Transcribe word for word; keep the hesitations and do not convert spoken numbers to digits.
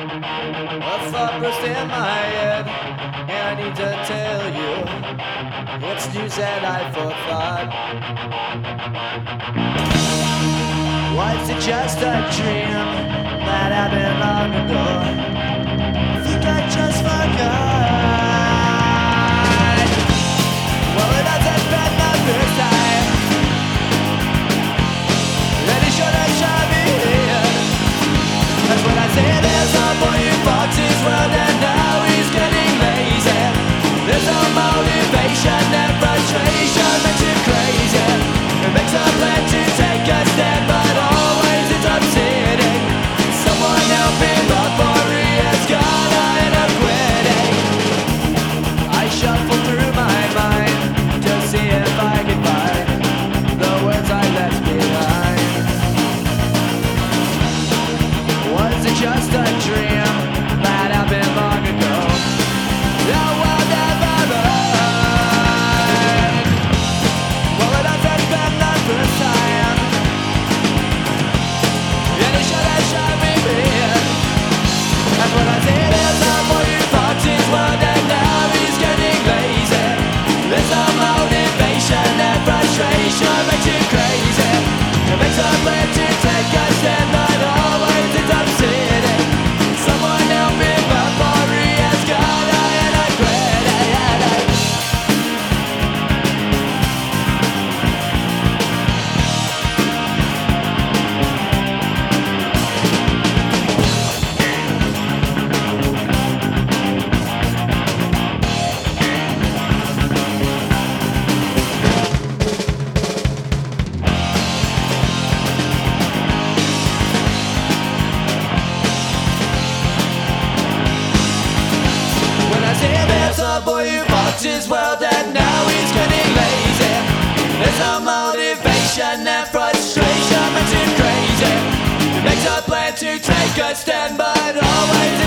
A thought burst in my head, and I need to tell you, it's news that I forethought. Was it just a dream that happened long ago? I think I just forgot. Well, it hasn't been the first time, and he should have shot me here. That's what I say. There's a boy who fought his world and now he's getting lazy. There's no motivation and frustration makes him crazy. It makes a plan to take a stand but always ends up sitting. Someone help him before he has gone I end up quitting. I shuffle through my mind to see if I can find the words I left behind. Was it just a dream that happened long ago? The world never learned. Well, it hasn't been the first time, and he should have shot me dead. That's what I say. There's a boy who fought his world and now he's getting lazy. There's no motivation and frustration makes you crazy. It makes a plan to take a stand but always ends up sitting. Someone help me before he has gone I end up quitting. When I say there's a boy who fought his world and now he's getting lazy. There's no motivation and frustration makes him crazy. He makes a plan to take a stand but always